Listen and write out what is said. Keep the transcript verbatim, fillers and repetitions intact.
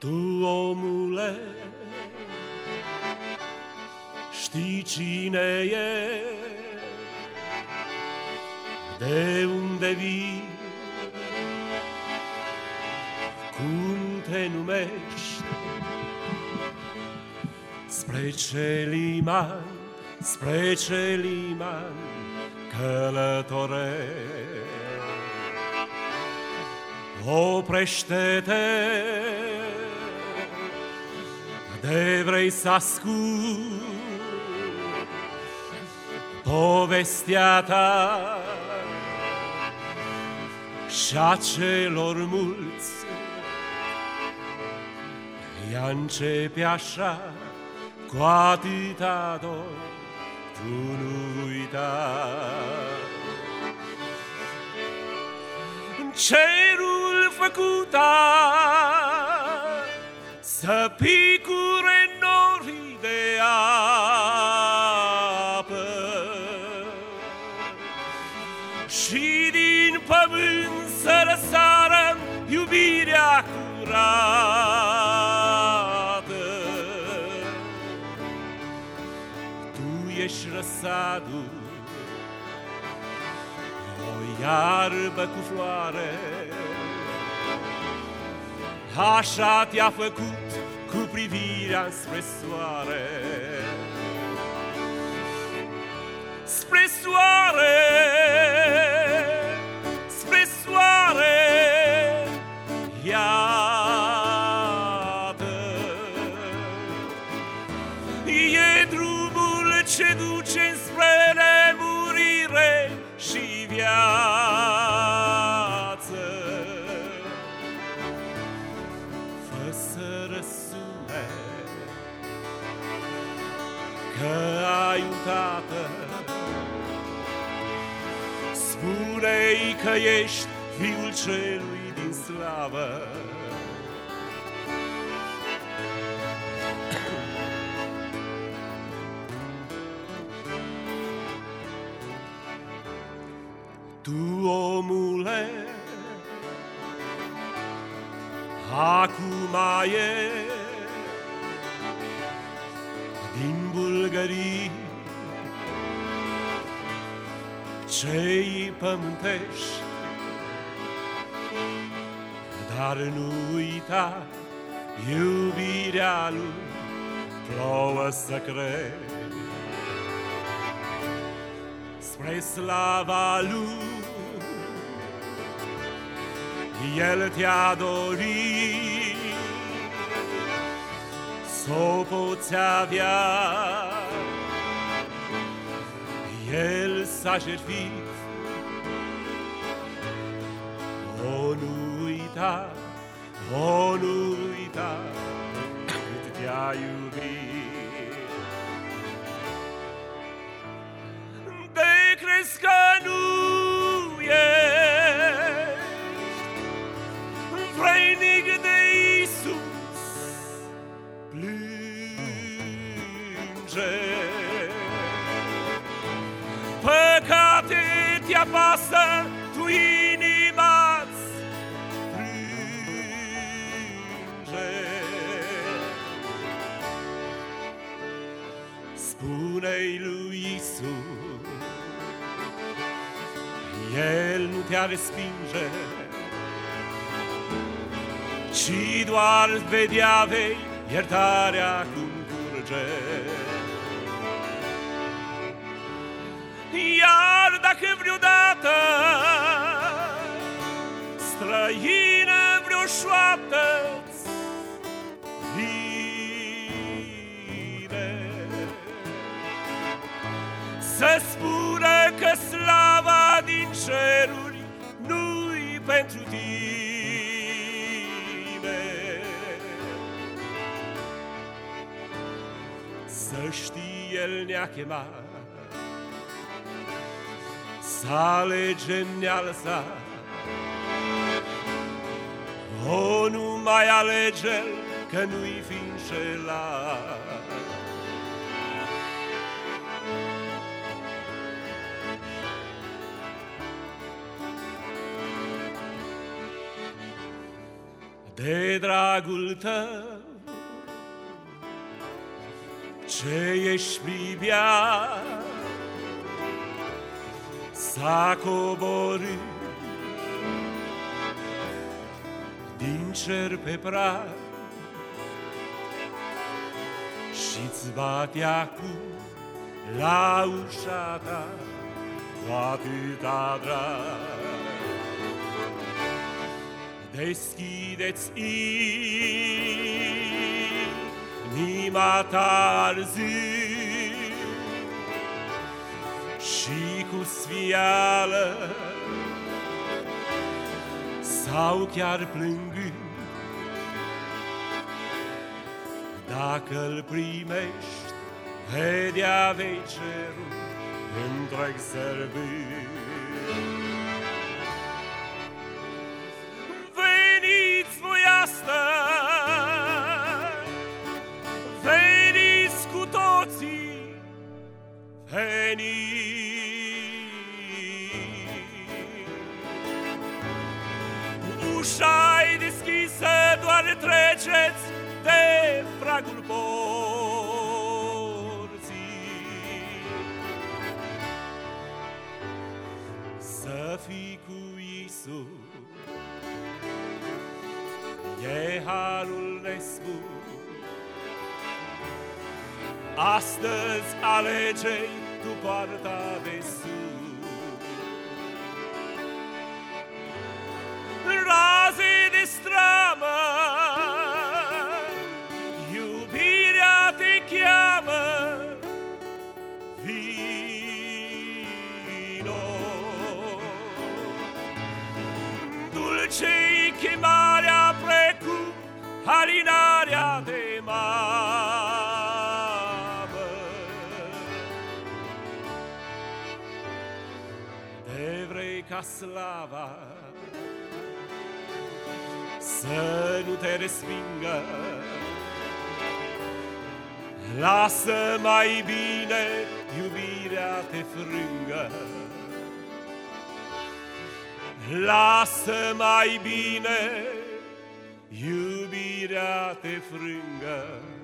Tu, omule, știi cine e, de unde vii, cum te numești, spre ce liman, spre ce liman călătorești. Oprește-te, de vrei să ascult povestea ta și-a celor mulți. Ea începe așa, cu atâta dor, tu nu uita. Cerul făcuta să picure norii de apă și din pământ să răsară iubirea curată. Tu ești răsadul, o iarbă cu floare, așa te-a făcut cu privirea spre soare. Spre soare, spre soare, iată, e drumul ce duce spre nemurire și viață. Fă să răsune că ai un tată, spune-i că ești fiul celui din slavă. Tu, omule, acum e din Bulgării, cei pământești, dar nu uita iubirea lui, plouă să crezi. Spre slava lui El te-a dorit, s-o poți avea. El s-a jertfit, o nu uita, o nu uita cât te-a iubit. De crezi că nu ești vrednic de Iisus, plânge. Păcate te-apasă, tu inima-ți plânge. Spune-i lui Iisus, El nu te-a respinge, ci doar vedea vei iertarea cum curge. Iar dacă vreodată străină vreo șoaptă-ți vine, să spună că slava din ceruri nu-i pentru tine. Să știi, El ne-a chemat să alegem nealsa, o, nu mai alege-L, că nu-i fi înșelat. de dragul tău, ce ești privea s-a coborât din cer pe prag și-ți bate acum la ușa ta cu atâta drag. Deschideți inima ta arzând și cu sfială sau chiar plângând, dacă-l primești, vedea vei cerul întreg sărbând. Veniți voi astăzi, veniți cu toții, veniți. Ușa-i deschisă, doar treceți de pragul porții. Să fii cu Iisus e harul nespus. Astăzi alege-i tu poarta de sus. Raze de stramă, iubirea te cheamă, vino. Dulce-i chemarea precum alinarea de mamă. Te vrei ca slava să nu te respingă, lasă mai bine iubirea te frângă. Lasă mai bine iubirea te frângă.